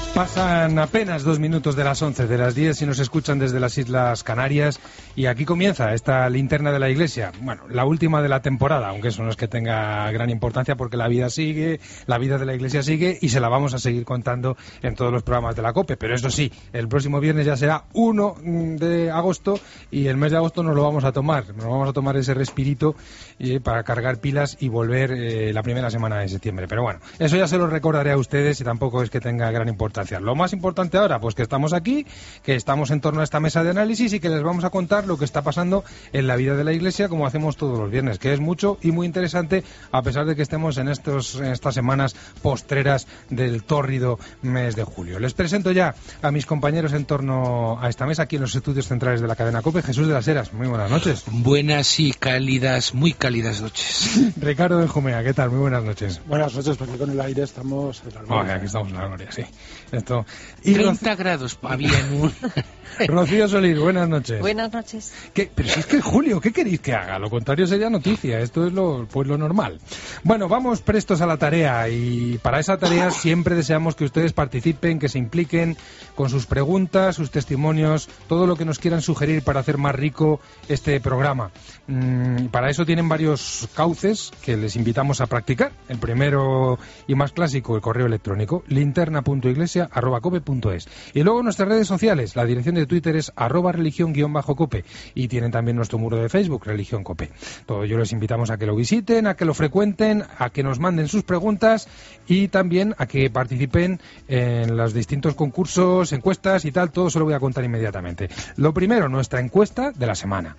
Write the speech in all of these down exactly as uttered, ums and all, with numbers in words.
Pasan apenas dos minutos de las once, de las diez, si nos escuchan desde las Islas Canarias, y aquí comienza esta linterna de la Iglesia. Bueno, la última de la temporada, aunque eso no es que tenga gran importancia porque la vida sigue, la vida de la Iglesia sigue y se la vamos a seguir contando en todos los programas de la COPE. Pero eso sí, el próximo viernes ya será uno de agosto y el mes de agosto nos lo vamos a tomar. Nos vamos a tomar ese respirito eh, para cargar pilas y volver eh, la primera semana de septiembre. Pero bueno, eso ya se lo recordaré a ustedes y tampoco es que tenga gran importancia. Lo más importante ahora, pues que estamos aquí, que estamos en torno a esta mesa de análisis y que les vamos a contar lo que está pasando en la vida de la Iglesia, como hacemos todos los viernes, que es mucho y muy interesante, a pesar de que estemos en, estos, en estas semanas postreras del tórrido mes de julio. Les presento ya a mis compañeros en torno a esta mesa, aquí en los estudios centrales de la cadena COPE. Jesús de las Heras, muy buenas noches. Buenas y cálidas, muy cálidas noches. Ricardo Benjumea, ¿qué tal? Muy buenas noches. Buenas noches, porque con el aire estamos en la gloria. Oh, aquí estamos en la gloria, sí. Esto. Y treinta Roc... grados había en un... Rocío Solís, buenas noches. Buenas noches. ¿Qué? Pero si es que es julio, ¿qué queréis que haga? Lo contrario sería noticia, esto es lo, pues lo normal. Bueno, vamos prestos a la tarea y para esa tarea siempre deseamos que ustedes participen, que se impliquen con sus preguntas, sus testimonios, todo lo que nos quieran sugerir para hacer más rico este programa. Mm, para eso tienen varios cauces que les invitamos a practicar. El primero y más clásico, el correo electrónico, linterna punto iglesia arroba cope punto es. Y luego nuestras redes sociales, la dirección de Twitter es arroba religión guión bajo cope y tienen también nuestro muro de Facebook, Religión Cope. Todo ello les invitamos a que lo visiten, a que lo frecuenten, a que nos manden sus preguntas y también a que participen en los distintos concursos, encuestas y tal. Todo se lo voy a contar inmediatamente. Lo primero, nuestra encuesta de la semana.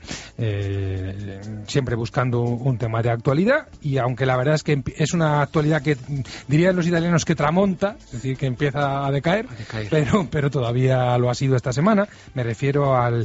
Eh, siempre buscando un tema de actualidad y aunque la verdad es que es una actualidad que dirían los italianos que tramonta, es decir, que empieza a decaer, a decaer. Pero, pero todavía lo ha sido esta semana. Me refiero al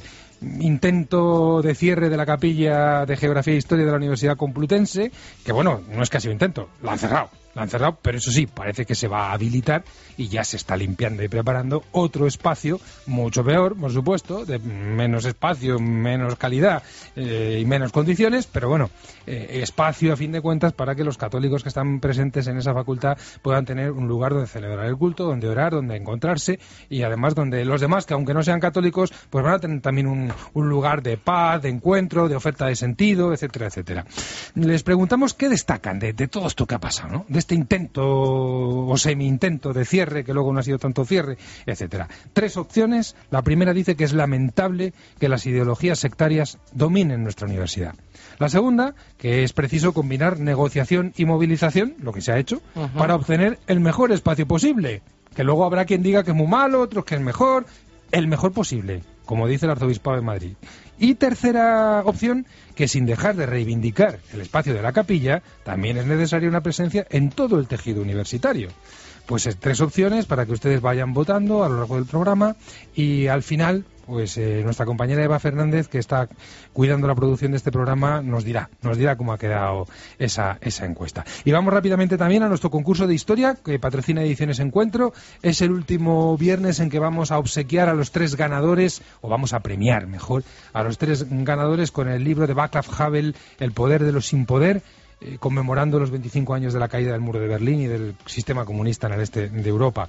intento de cierre de la capilla de Geografía e Historia de la Universidad Complutense, que bueno, no es que ha sido intento, la han cerrado. La han cerrado, pero eso sí, parece que se va a habilitar y ya se está limpiando y preparando otro espacio, mucho peor, por supuesto, de menos espacio, menos calidad eh, y menos condiciones, pero bueno, eh, espacio a fin de cuentas para que los católicos que están presentes en esa facultad puedan tener un lugar donde celebrar el culto, donde orar, donde encontrarse y además donde los demás, que aunque no sean católicos, pues van a tener también un, un lugar de paz, de encuentro, de oferta de sentido, etcétera, etcétera. Les preguntamos qué destacan de, de todo esto que ha pasado, ¿no? De este intento o semi-intento de cierre, que luego no ha sido tanto cierre, etcétera. Tres opciones. La primera dice que es lamentable que las ideologías sectarias dominen nuestra universidad. La segunda, que es preciso combinar negociación y movilización, lo que se ha hecho, uh-huh. para obtener el mejor espacio posible. Que luego habrá quien diga que es muy malo, otros que es mejor, el mejor posible, como dice el Arzobispado de Madrid. Y tercera opción, que sin dejar de reivindicar el espacio de la capilla, también es necesaria una presencia en todo el tejido universitario. Pues es tres opciones para que ustedes vayan votando a lo largo del programa y al final, pues eh, nuestra compañera Eva Fernández, que está cuidando la producción de este programa, nos dirá, nos dirá cómo ha quedado esa, esa encuesta. Y vamos rápidamente también a nuestro concurso de historia, que patrocina Ediciones Encuentro. Es el último viernes en que vamos a obsequiar a los tres ganadores, o vamos a premiar, mejor, a los tres ganadores con el libro de Václav Havel, El poder de los sin poder, Eh, conmemorando los veinticinco años de la caída del muro de Berlín y del sistema comunista en el este de Europa.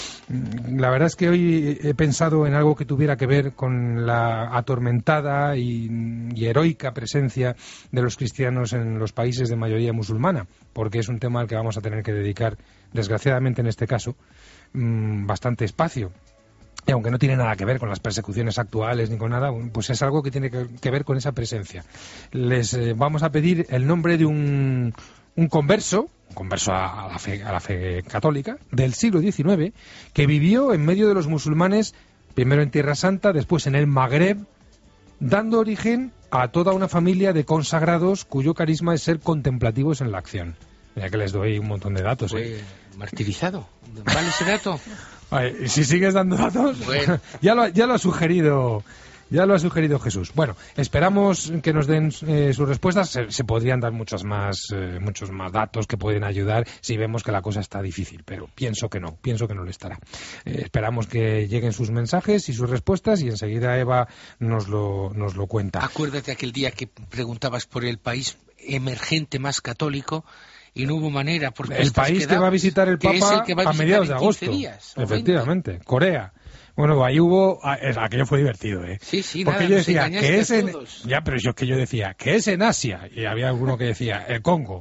La verdad es que hoy he pensado en algo que tuviera que ver con la atormentada y, y heroica presencia de los cristianos en los países de mayoría musulmana, porque es un tema al que vamos a tener que dedicar, desgraciadamente en este caso, mmm, bastante espacio. Y aunque no tiene nada que ver con las persecuciones actuales ni con nada, pues es algo que tiene que ver con esa presencia. Les eh, vamos a pedir el nombre de un, un converso, un converso a, a, la fe, a la fe católica, del siglo diecinueve, que vivió en medio de los musulmanes, primero en Tierra Santa, después en el Magreb, dando origen a toda una familia de consagrados cuyo carisma es ser contemplativos en la acción. Mira que les doy un montón de datos. Fue ¿eh? martirizado. ¿Vale ese dato? Ay, si sigues dando datos, bueno. ya, lo, ya lo ha sugerido ya lo ha sugerido Jesús. Bueno, esperamos que nos den eh, sus respuestas. Se, se podrían dar muchos más, eh, muchos más datos que pueden ayudar si vemos que la cosa está difícil, pero pienso que no, pienso que no lo estará. Eh, esperamos que lleguen sus mensajes y sus respuestas y enseguida Eva nos lo, nos lo cuenta. Acuérdate aquel día que preguntabas por el país emergente más católico y no hubo manera. Porque el país que va a visitar el Papa a, a mediados de agosto. Días, efectivamente, Corea. Bueno, ahí hubo... Aquello fue divertido, ¿eh? Sí, sí, porque nada, yo decía que es en... Todos. Ya, pero yo es que yo decía que es en Asia. Y había alguno que decía, el Congo.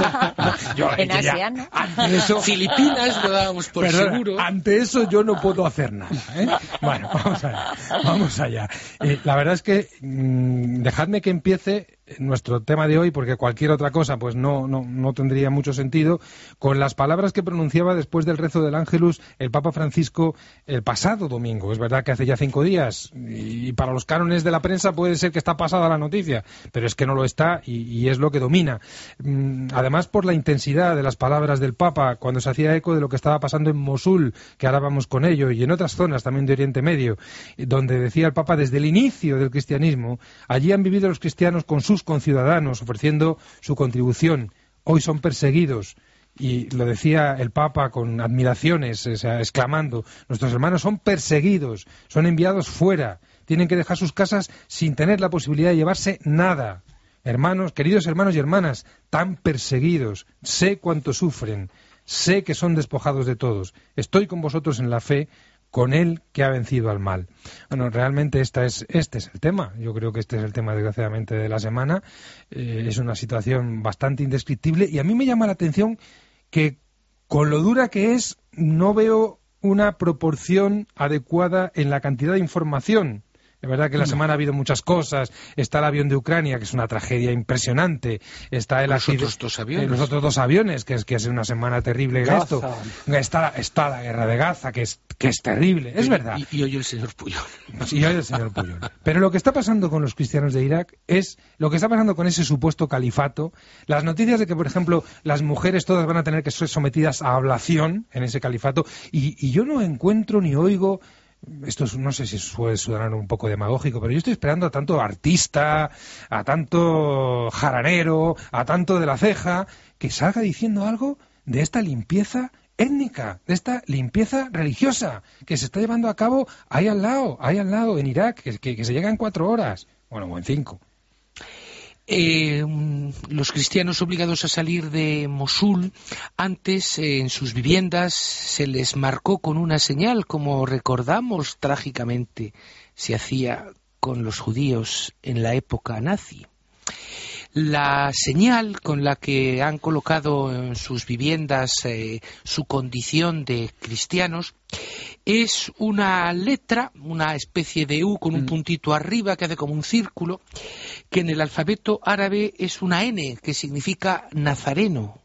yo, en Asia, ya, ¿no? Ante eso, Filipinas lo dábamos por perdona, seguro. Ante eso yo no puedo hacer nada, ¿eh? Bueno, vamos allá. Vamos allá. Eh, la verdad es que mmm, dejadme que empiece nuestro tema de hoy, porque cualquier otra cosa pues no, no, no tendría mucho sentido, con las palabras que pronunciaba después del rezo del Ángelus el Papa Francisco el pasado domingo. Es verdad que hace ya cinco días, y para los cánones de la prensa puede ser que está pasada la noticia, pero es que no lo está, y, y es lo que domina. Además, por la intensidad de las palabras del Papa, cuando se hacía eco de lo que estaba pasando en Mosul, que ahora vamos con ello, y en otras zonas también de Oriente Medio, donde decía el Papa, desde el inicio del cristianismo, allí han vivido los cristianos con sus conciudadanos, ofreciendo su contribución. Hoy son perseguidos, y lo decía el Papa con admiraciones, o sea, exclamando, nuestros hermanos son perseguidos, son enviados fuera, tienen que dejar sus casas sin tener la posibilidad de llevarse nada. Hermanos, queridos hermanos y hermanas, tan perseguidos, sé cuánto sufren, sé que son despojados de todos, estoy con vosotros en la fe, con él que ha vencido al mal. Bueno, realmente esta es, este es el tema. Yo creo que este es el tema, desgraciadamente, de la semana. Eh, es una situación bastante indescriptible, y a mí me llama la atención que, con lo dura que es, no veo una proporción adecuada en la cantidad de información. Es verdad que en la semana ha habido muchas cosas. Está el avión de Ucrania, que es una tragedia impresionante. Está el los, otros dos aviones. Eh, los otros dos aviones, que es que es una semana terrible. Esto. Está, está la guerra de Gaza, que es, que es terrible. Es verdad. Y, y hoy el señor Puyol. Y hoy el señor Puyol. Pero lo que está pasando con los cristianos de Irak es lo que está pasando con ese supuesto califato. Las noticias de que, por ejemplo, las mujeres todas van a tener que ser sometidas a ablación en ese califato. Y, y yo no encuentro ni oigo... Esto es, no sé si suele sonar un poco demagógico, pero yo estoy esperando a tanto artista, a tanto jaranero, a tanto de la ceja, que salga diciendo algo de esta limpieza étnica, de esta limpieza religiosa que se está llevando a cabo ahí al lado, ahí al lado, en Irak, que, que, que se llega en cuatro horas, bueno, o en cinco. Eh, los cristianos obligados a salir de Mosul, antes eh, en sus viviendas se les marcó con una señal, como recordamos trágicamente se hacía con los judíos en la época nazi. La señal con la que han colocado en sus viviendas eh, su condición de cristianos es una letra, una especie de U con un puntito arriba que hace como un círculo, que en el alfabeto árabe es una N, que significa nazareno,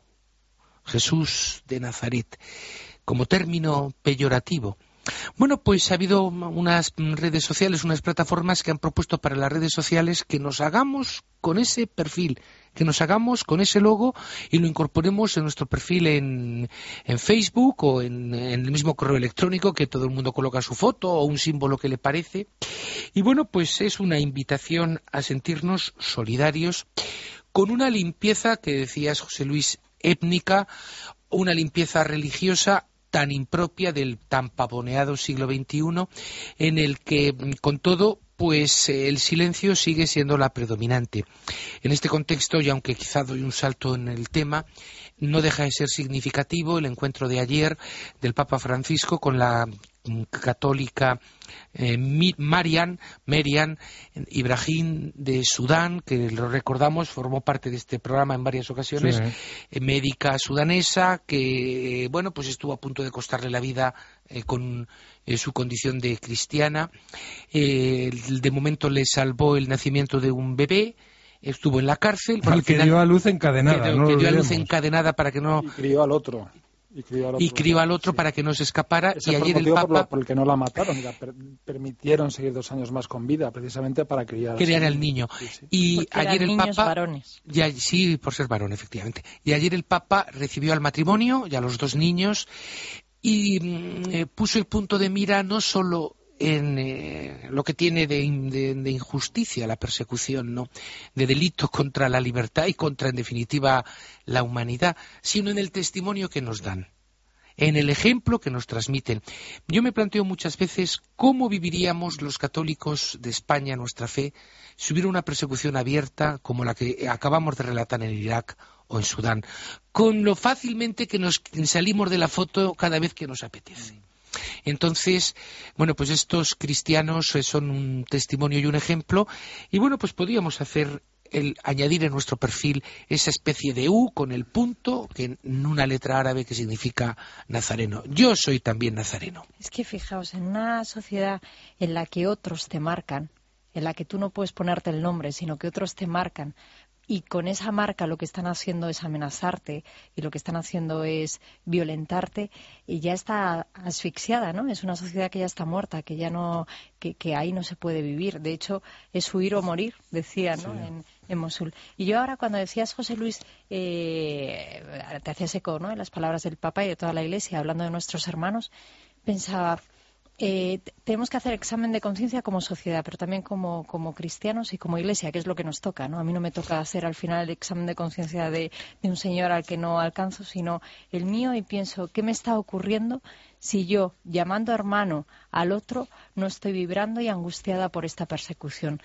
Jesús de Nazaret, como término peyorativo. Bueno, pues ha habido unas redes sociales, unas plataformas que han propuesto para las redes sociales que nos hagamos con ese perfil, que nos hagamos con ese logo y lo incorporemos en nuestro perfil en, en Facebook o en, en el mismo correo electrónico, que todo el mundo coloca su foto o un símbolo que le parece. Y bueno, pues es una invitación a sentirnos solidarios con una limpieza que decías, José Luis, étnica, una limpieza religiosa tan impropia del tan pavoneado siglo veintiuno, en el que, con todo, pues el silencio sigue siendo la predominante. En este contexto, y aunque quizá doy un salto en el tema, no deja de ser significativo el encuentro de ayer del Papa Francisco con la católica eh, Marian, Merian Ibrahim de Sudán, que lo recordamos, formó parte de este programa en varias ocasiones, sí. eh, médica sudanesa, que eh, bueno, pues estuvo a punto de costarle la vida eh, con eh, su condición de cristiana. Eh, de momento le salvó el nacimiento de un bebé. Estuvo en la cárcel. Al que final, dio a luz encadenada. Que, no que dio a luz encadenada para que no... Y crió al otro. Y crió al otro, y crió al otro sí. para que no se escapara. Ese y fue ayer el el Papa... Por, lo, por el que no la mataron, y la per permitieron seguir dos años más con vida, precisamente para criar, criar al niño. Sí, sí. Y Porque ayer eran el niños Papa... varones. Ya, sí, por ser varón, efectivamente. Y ayer el Papa recibió al matrimonio y a los dos niños y eh, puso el punto de mira no solo en eh, lo que tiene de, de, de injusticia la persecución, ¿no?, de delito contra la libertad y contra, en definitiva, la humanidad, sino en el testimonio que nos dan, en el ejemplo que nos transmiten. Yo me planteo muchas veces cómo viviríamos los católicos de España nuestra fe si hubiera una persecución abierta como la que acabamos de relatar en Irak o en Sudán, con lo fácilmente que nos salimos de la foto cada vez que nos apetece. Entonces, bueno, pues estos cristianos son un testimonio y un ejemplo, y bueno, pues podríamos hacer el añadir en nuestro perfil esa especie de U con el punto, que en una letra árabe que significa nazareno. Yo soy también nazareno. Es que fijaos, en una sociedad en la que otros te marcan, en la que tú no puedes ponerte el nombre, sino que otros te marcan, y con esa marca lo que están haciendo es amenazarte y lo que están haciendo es violentarte, y ya está asfixiada, ¿no? Es una sociedad que ya está muerta, que ya no, que, que ahí no se puede vivir. De hecho, es huir o morir, decía, ¿no? Sí. En, en Mosul. Y yo ahora, cuando decías, José Luis, eh, te hacías eco, ¿no?, en las palabras del Papa y de toda la Iglesia, hablando de nuestros hermanos, pensaba... Eh, tenemos que hacer examen de conciencia como sociedad, pero también como, como cristianos y como Iglesia, que es lo que nos toca, ¿no? A mí no me toca hacer al final el examen de conciencia de, de un señor al que no alcanzo, sino el mío, y pienso, ¿qué me está ocurriendo si yo, llamando hermano al otro, no estoy vibrando y angustiada por esta persecución?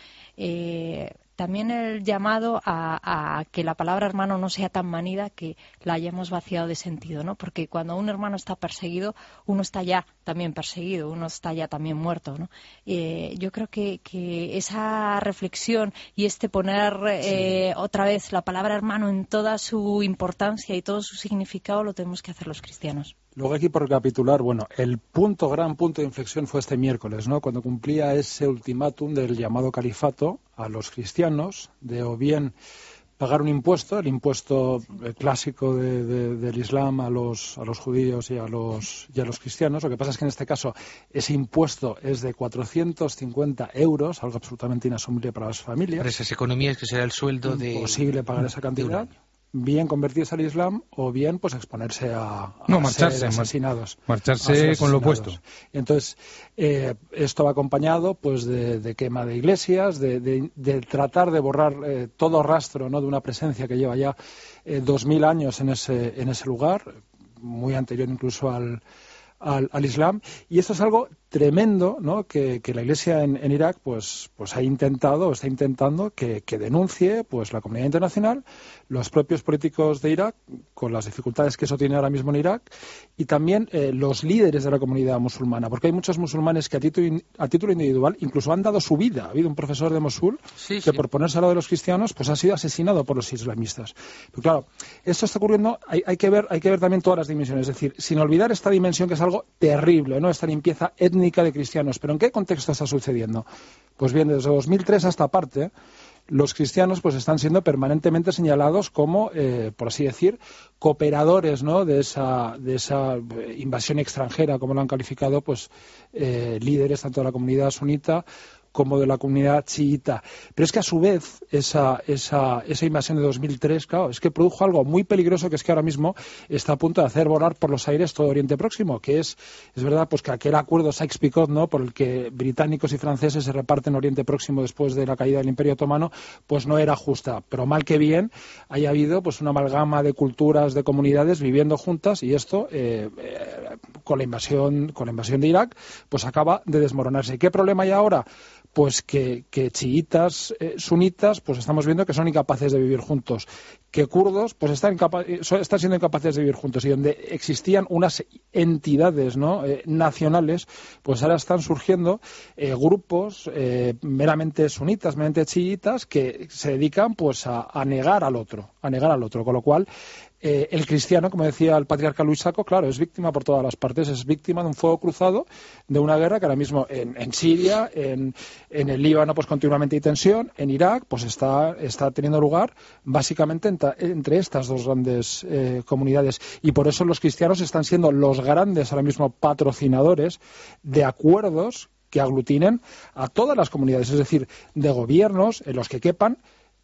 Eh, también el llamado a, a que la palabra hermano no sea tan manida que la hayamos vaciado de sentido, ¿no? Porque cuando un hermano está perseguido, uno está ya también perseguido, uno está ya también muerto, ¿no? Eh, yo creo que, que esa reflexión y este poner eh, sí. otra vez la palabra hermano en toda su importancia y todo su significado lo tenemos que hacer los cristianos. Luego aquí, por recapitular, bueno, el punto, gran punto de inflexión fue este miércoles, ¿no?, cuando cumplía ese ultimátum del llamado califato a los cristianos de o bien pagar un impuesto, el impuesto clásico de, de, del Islam a los, a los judíos y a los, y a los cristianos. Lo que pasa es que en este caso ese impuesto es de cuatrocientos cincuenta euros, algo absolutamente inasumible para las familias. Para esas economías, que será el sueldo de... Imposible pagar esa cantidad. Bien convertirse al Islam o bien pues exponerse a, a no, marcharse, ser asesinados. Marcharse a ser asesinados. Con lo opuesto. Entonces, eh, esto va acompañado pues de, de quema de iglesias, de, de, de tratar de borrar eh, todo rastro, ¿no?, de una presencia que lleva ya eh, dos mil años en ese, en ese lugar, muy anterior incluso al, al, al Islam. Y esto es algo tremendo, ¿no?, que, que la Iglesia en, en Irak pues, pues ha intentado, está intentando que, que denuncie pues la comunidad internacional, los propios políticos de Irak, con las dificultades que eso tiene ahora mismo en Irak, y también eh, los líderes de la comunidad musulmana, porque hay muchos musulmanes que a título, a título individual incluso han dado su vida. Ha habido un profesor de Mosul sí, que sí. por ponerse al lado de los cristianos pues ha sido asesinado por los islamistas. Pero claro, esto está ocurriendo, hay, hay, que ver, hay que ver también todas las dimensiones, es decir, sin olvidar esta dimensión que es algo terrible, ¿no?, esta limpieza étnica de cristianos. ¿Pero en qué contexto está sucediendo? Pues bien, desde dos mil tres hasta parte, los cristianos pues están siendo permanentemente señalados como, eh, por así decir, cooperadores, ¿no?, de esa, de esa invasión extranjera, como lo han calificado pues eh, líderes tanto de la comunidad sunita como de la comunidad chiita. Pero es que a su vez esa, esa, esa invasión de dos mil tres, claro, es que produjo algo muy peligroso, que es que ahora mismo está a punto de hacer volar por los aires todo Oriente Próximo, que es, es verdad, pues que aquel acuerdo Sykes-Picot, ¿no?, por el que británicos y franceses se reparten Oriente Próximo después de la caída del Imperio Otomano, pues no era justa. Pero mal que bien haya habido pues una amalgama de culturas, de comunidades viviendo juntas, y esto eh, eh, con la invasión, con la invasión de Irak, pues acaba de desmoronarse. ¿Y qué problema hay ahora? Pues que, que chiitas, eh, sunitas, pues estamos viendo que son incapaces de vivir juntos, que kurdos pues están, incapa están siendo incapaces de vivir juntos, y donde existían unas entidades, ¿no?, eh, nacionales, pues ahora están surgiendo eh, grupos eh, meramente sunitas, meramente chiitas, que se dedican pues a, a negar al otro, a negar al otro, con lo cual Eh, el cristiano, como decía el patriarca Luis Sacco, claro, es víctima por todas las partes, es víctima de un fuego cruzado, de una guerra que ahora mismo en, en Siria, en, en el Líbano, pues continuamente hay tensión, en Irak, pues está, está teniendo lugar básicamente enta, entre estas dos grandes eh, comunidades, y por eso los cristianos están siendo los grandes ahora mismo patrocinadores de acuerdos que aglutinen a todas las comunidades, es decir, de gobiernos en los que quepan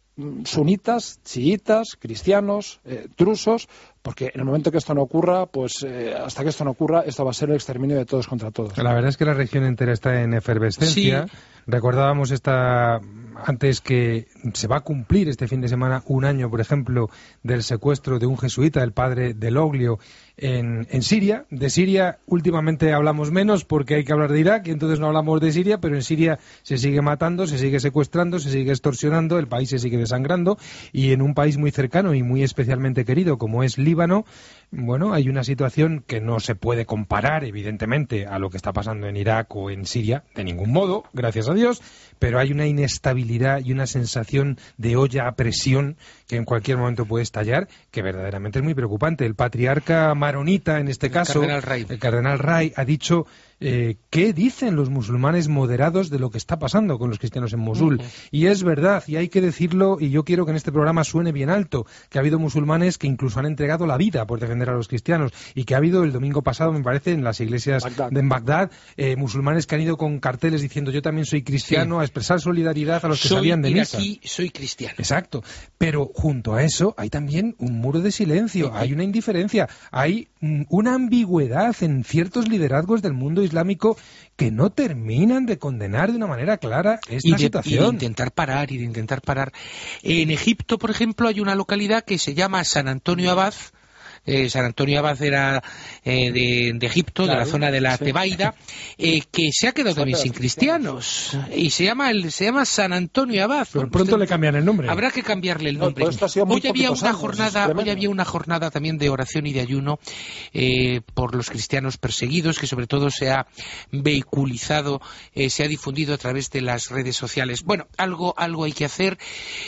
sunitas, chiitas, cristianos, eh, drusos, porque en el momento que esto no ocurra, pues eh, hasta que esto no ocurra, esto va a ser el exterminio de todos contra todos. La verdad es que la región entera está en efervescencia. Sí. Recordábamos esta antes que se va a cumplir este fin de semana un año, por ejemplo, del secuestro de un jesuita, el padre del Oglio, en, en Siria. De Siria últimamente hablamos menos porque hay que hablar de Irak y entonces no hablamos de Siria, pero en Siria se sigue matando, se sigue secuestrando, se sigue extorsionando, el país se sigue desangrando, y en un país muy cercano y muy especialmente querido como es Líbano, bueno, hay una situación que no se puede comparar evidentemente a lo que está pasando en Irak o en Siria, de ningún modo, gracias a Dios, pero hay una inestabilidad y una sensación de olla a presión que en cualquier momento puede estallar, que verdaderamente es muy preocupante. El patriarca maronita, en este el caso, cardenal Ray. el cardenal Ray, ha dicho eh, qué dicen los musulmanes moderados de lo que está pasando con los cristianos en Mosul. Uh-huh. Y es verdad, y hay que decirlo, y yo quiero que en este programa suene bien alto, que ha habido musulmanes que incluso han entregado la vida por defender a los cristianos, y que ha habido el domingo pasado, me parece, en las iglesias Bagdad. de en Bagdad, eh, musulmanes que han ido con carteles diciendo yo también soy cristiano, sí, a expresar solidaridad a los que soy salían de misa. Soy iraquí, soy cristiano. Exacto, pero junto a eso hay también un muro de silencio, sí, hay una indiferencia, hay una ambigüedad en ciertos liderazgos del mundo islámico que no terminan de condenar de una manera clara esta y de, situación. Y de intentar parar, y de intentar parar. En Egipto, por ejemplo, hay una localidad que se llama San Antonio Abad. Eh, San Antonio Abad era eh, de, de Egipto, claro, de la zona de la sí. Tebaida, eh, que se ha quedado también sin cristianos, cristianos. Y se llama el, se llama San Antonio Abad. Pero pronto usted, le cambian el nombre. Habrá que cambiarle el nombre. No, hoy había una años, jornada, hoy había una jornada también de oración y de ayuno eh, por los cristianos perseguidos, que sobre todo se ha vehiculizado, eh, se ha difundido a través de las redes sociales. Bueno, algo, algo hay que hacer.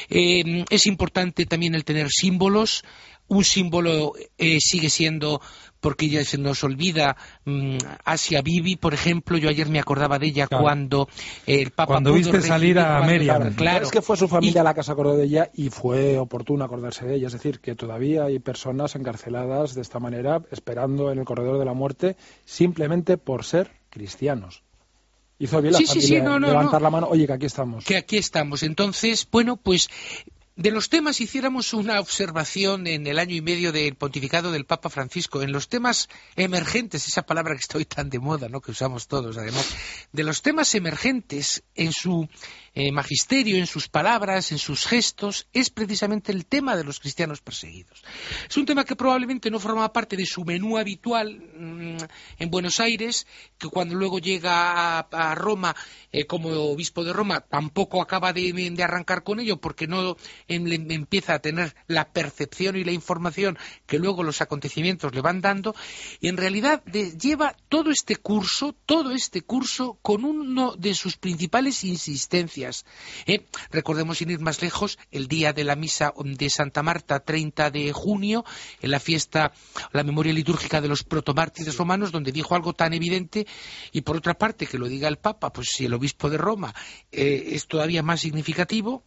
Eh, es importante también el tener símbolos. Un símbolo eh, sigue siendo, porque ya se nos olvida, um, Asia Bibi, por ejemplo. Yo ayer me acordaba de ella, claro, cuando eh, el Papa cuando pudo viste salir a Meriam. Claro, claro. Es que fue su familia y... la que se acordó de ella y fue oportuno acordarse de ella. Es decir, que todavía hay personas encarceladas de esta manera, esperando en el corredor de la muerte, simplemente por ser cristianos. Hizo bien la sí, familia sí, sí, no, no, levantar no. la mano, oye, que aquí estamos. Que aquí estamos. Entonces, bueno, pues... De los temas, hiciéramos una observación en el año y medio del pontificado del Papa Francisco, en los temas emergentes, esa palabra que está hoy tan de moda, ¿no?, que usamos todos además, de los temas emergentes en su eh, magisterio, en sus palabras, en sus gestos, es precisamente el tema de los cristianos perseguidos. Es un tema que probablemente no forma parte de su menú habitual mmm, en Buenos Aires, que cuando luego llega a, a Roma, eh, como obispo de Roma, tampoco acaba de, de arrancar con ello, porque no... empieza a tener la percepción y la información que luego los acontecimientos le van dando, y en realidad de, lleva todo este curso, todo este curso con uno de sus principales insistencias. ¿eh? Recordemos, sin ir más lejos, el día de la misa de Santa Marta, treinta de junio, en la fiesta, la memoria litúrgica de los protomártires romanos, donde dijo algo tan evidente, y por otra parte que lo diga el Papa, pues si el obispo de Roma eh, es todavía más significativo,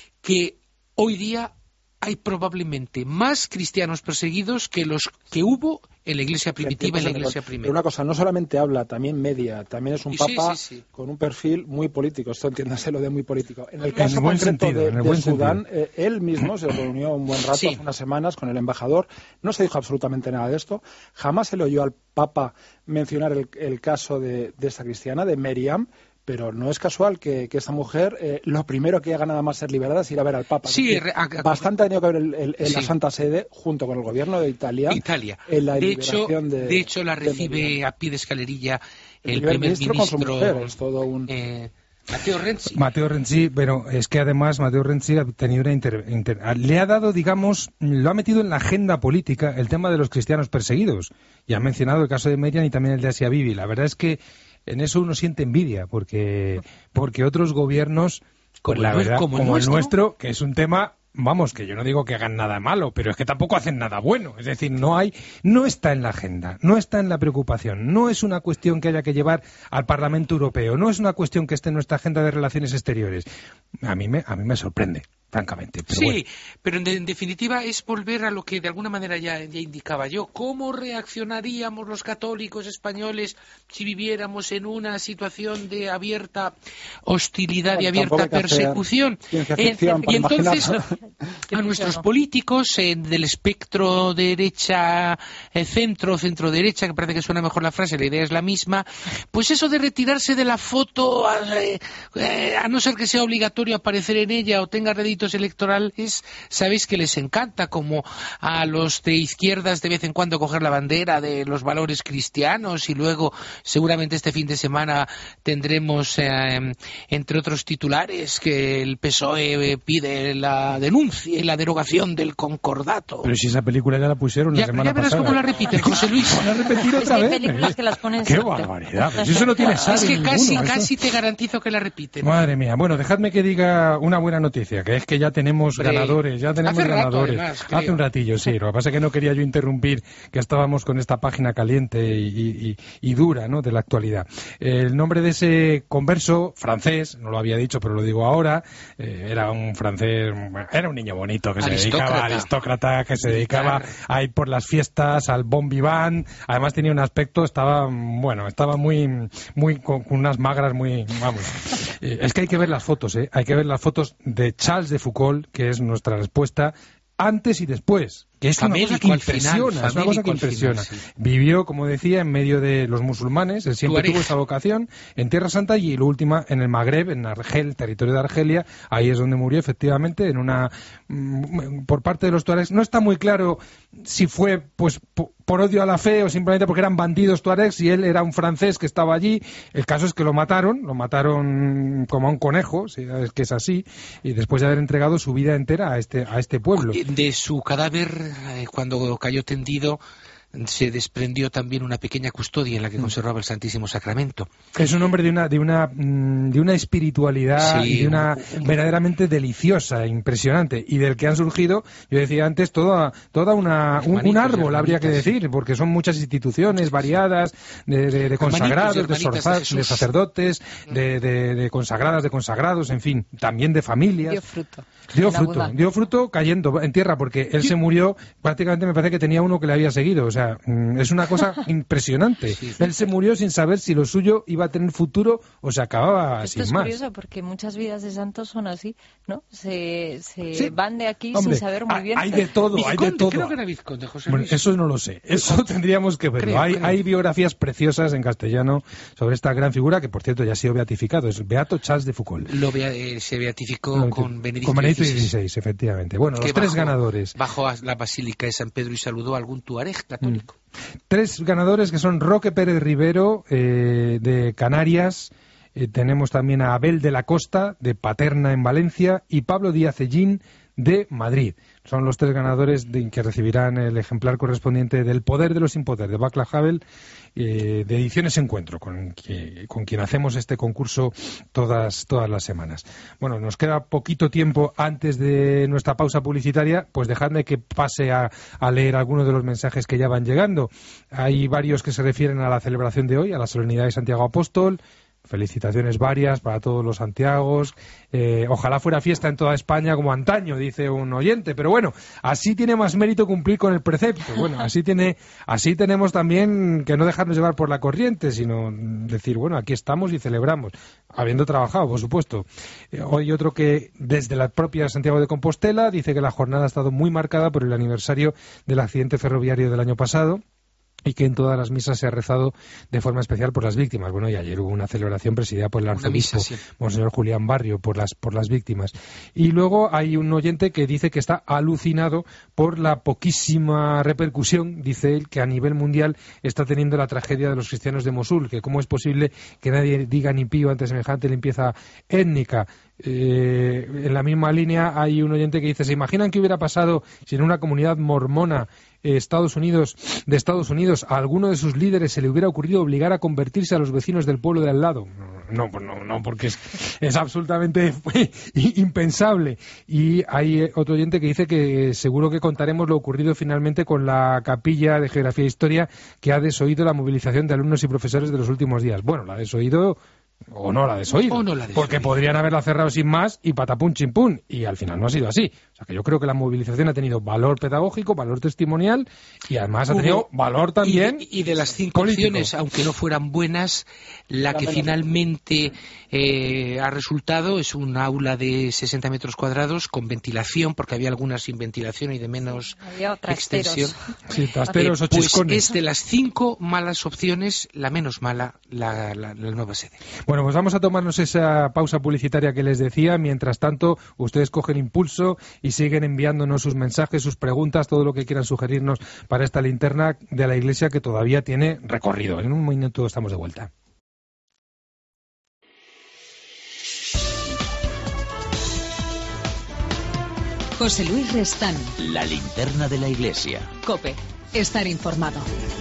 que hoy día hay probablemente más cristianos perseguidos que los que hubo en la iglesia primitiva y en la iglesia primera. Pero una cosa, no solamente habla, también media, también es un y papa sí, sí, sí. con un perfil muy político, esto entiéndase lo de muy político. En el caso en el concreto sentido, de, en el de buen Sudán, eh, él mismo se reunió un buen rato, sí. hace unas semanas, con el embajador, no se dijo absolutamente nada de esto, jamás se le oyó al papa mencionar el, el caso de, de esta cristiana, de Meriam, pero no es casual que, que esta mujer, eh, lo primero que haga nada más ser liberada es ir a ver al Papa. Sí, a, a, bastante ha tenido que ver el, el, en sí. la Santa Sede, junto con el gobierno de Italia. Italia. En la de, hecho, de, de hecho, la recibe a pie de escalerilla el, el primer ministro. ministro Con su mujer, es todo un... Eh, Matteo Renzi. Matteo Renzi, pero es que además Matteo Renzi ha tenido una inter, inter, le ha dado, digamos, lo ha metido en la agenda política el tema de los cristianos perseguidos. Y ha mencionado el caso de Meriam y también el de Asia Bibi. La verdad es que en eso uno siente envidia, porque porque otros gobiernos, como la el, verdad, como, como el nuestro, el nuestro, que es un tema, vamos, que yo no digo que hagan nada malo, pero es que tampoco hacen nada bueno. Es decir, no hay, no está en la agenda, no está en la preocupación, no es una cuestión que haya que llevar al Parlamento Europeo, no es una cuestión que esté en nuestra agenda de relaciones exteriores. A mí me, a mí me sorprende, francamente. Pero sí, bueno. pero en, en definitiva es volver a lo que de alguna manera ya, ya indicaba yo. ¿Cómo reaccionaríamos los católicos españoles si viviéramos en una situación de abierta hostilidad bueno, y abierta persecución? Eh, y entonces a nuestros políticos eh, del espectro derecha, eh, centro, centro-derecha, que parece que suena mejor la frase, la idea es la misma, pues eso de retirarse de la foto, eh, eh, a no ser que sea obligatorio aparecer en ella o tenga rédito movimientos electorales sabéis que les encanta, como a los de izquierdas de vez en cuando coger la bandera de los valores cristianos, y luego seguramente este fin de semana tendremos, eh, entre otros titulares, que el P S O E pide la denuncia y la derogación del concordato. Pero si esa película ya la pusieron la ya, semana ya verás pasada. cómo la repiten, José Luis. ¿La repetir otra Hay vez? películas que las ponen ¡Qué siempre. barbaridad! Pues eso no tiene sal Es que en casi, ninguno, eso- casi te garantizo que la repiten. Madre mía. Bueno, dejadme que diga una buena noticia, que es que ya tenemos Hombre, ganadores, ya tenemos hace rato, ganadores. además, creo. Hace un ratillo, sí. Lo que pasa es que no quería yo interrumpir, que estábamos con esta página caliente y, y- y dura, ¿no?, de la actualidad. El nombre de ese converso francés, no lo había dicho, pero lo digo ahora, eh, era un francés, era un niño bonito que se dedicaba, Aristócrata. aristócrata, que se dedicaba Claro. a ir por las fiestas, al bon vivant. Además tenía un aspecto, estaba, bueno, estaba muy, muy con, con unas magras muy, vamos. Eh, es que hay que ver las fotos, ¿eh? Hay que ver las fotos de Charles de Foucault, que es nuestra respuesta antes y después, que es una cosa que Famélico al final, impresiona, es una cosa que famélico al impresiona. final, sí. Vivió, como decía, en medio de los musulmanes, él siempre Tuareg. tuvo esa vocación, en Tierra Santa, y la última en el Magreb, en Argel, territorio de Argelia. Ahí es donde murió, efectivamente, en una mm, por parte de los tuaregs. No está muy claro si fue pues po- por odio a la fe o simplemente porque eran bandidos tuaregs y él era un francés que estaba allí. El caso es que lo mataron, lo mataron como a un conejo, si es que es así, y después de haber entregado su vida entera a este a este pueblo. De su cadáver, eh, cuando cayó tendido, se desprendió también una pequeña custodia en la que conservaba el Santísimo Sacramento. Es un hombre de una de una mm, de una espiritualidad Sí, y de una un- verdaderamente deliciosa, impresionante, y del que han surgido, yo decía antes, toda toda una un, un Hermanitos y árbol, habría que hermanitas, decir, porque son muchas instituciones variadas de, de- de consagrados, de, hermanitas de sorza- Jesús. de sacerdotes, de, de- de consagradas, de consagrados, en fin, también de familias. Dio fruto. Dio En fruto, Abudá. dio fruto cayendo en tierra, porque él se murió, prácticamente me parece que tenía uno que le había seguido, o sea, mm, es una cosa impresionante. Sí. Él se murió sin saber si lo suyo iba a tener futuro o se acababa Esto sin es más. curioso porque muchas vidas de santos son así, ¿no? Se, se Sí. van de aquí Hombre, sin saber muy hay- bien. hay de todo, hay de Vizconde, todo. creo que era Vizconde, José Bueno, Luis. eso no lo sé, eso tendríamos que verlo. Creo, hay, creo. hay biografías preciosas en castellano sobre esta gran figura, que por cierto ya ha sido beatificado, es Beato Charles de Foucault. Lo bea- eh, se beatificó con Benedicto, Con Benedicto dieciséis, dieciséis, efectivamente. Bueno, que los tres bajó- ganadores. Bajó a la Basílica de San Pedro y saludó a algún tuareg católico. Tres ganadores que son Roque Pérez Rivero, eh, de Canarias. Eh, tenemos también a Abel de la Costa, de Paterna, en Valencia, y Pablo Díaz Ellín, de Madrid. Son los tres ganadores de, que recibirán el ejemplar correspondiente del Poder de los Sin Poder, de Václav Havel, eh, de Ediciones Encuentro, con, que, con quien hacemos este concurso todas, todas las semanas. Bueno, nos queda poquito tiempo antes de nuestra pausa publicitaria, pues dejadme que pase a, a leer algunos de los mensajes que ya van llegando. Hay varios que se refieren a la celebración de hoy, a la solemnidad de Santiago Apóstol. Felicitaciones varias para todos los Santiagos. Eh, ojalá fuera fiesta en toda España como antaño, dice un oyente. Pero bueno, así tiene más mérito cumplir con el precepto. Bueno, así tiene, así tenemos también que no dejarnos llevar por la corriente, sino decir, bueno, aquí estamos y celebramos, habiendo trabajado, por supuesto. Eh, hoy otro que desde la propia Santiago de Compostela dice que la jornada ha estado muy marcada por el aniversario del accidente ferroviario del año pasado, y que en todas las misas se ha rezado de forma especial por las víctimas. Bueno, y ayer hubo una celebración presidida por el arzobispo, misa, sí. Monseñor Julián Barrio, por las, por las víctimas. Y luego hay un oyente que dice que está alucinado por la poquísima repercusión, dice él, que a nivel mundial está teniendo la tragedia de los cristianos de Mosul, que cómo es posible que nadie diga ni pío ante semejante limpieza étnica. Eh, en la misma línea hay un oyente que dice, ¿se imaginan qué hubiera pasado si en una comunidad mormona eh, Estados Unidos, de Estados Unidos a alguno de sus líderes se le hubiera ocurrido obligar a convertirse a los vecinos del pueblo de al lado? No, pues no, no, porque es, es absolutamente impensable. Y hay otro oyente que dice que seguro que contaremos lo ocurrido finalmente con la capilla de Geografía e Historia, que ha desoído la movilización de alumnos y profesores de los últimos días. Bueno, la ha desoído o no la ha desoído, O no la ha desoído. porque podrían haberla cerrado sin más y patapum chimpún, y al final no ha sido así. O sea que yo creo que la movilización ha tenido valor pedagógico, valor testimonial, y además ha tenido Hubo- valor también Y de, y de las cinco político. opciones, aunque no fueran buenas, la que finalmente eh, ha resultado es un aula de sesenta metros cuadrados con ventilación, porque había algunas sin ventilación y de menos Había trasteros. extensión. Sí, trasteros Eh, o pues chiscones. es de las cinco malas opciones la menos mala, la, la- la nueva sede. Bueno, pues vamos a tomarnos esa pausa publicitaria que les decía. Mientras tanto, ustedes cogen impulso y siguen enviándonos sus mensajes, sus preguntas, todo lo que quieran sugerirnos para esta linterna de la Iglesia que todavía tiene recorrido. En un minuto estamos de vuelta. José Luis Restán. La linterna de la Iglesia. COPE. Estar informado.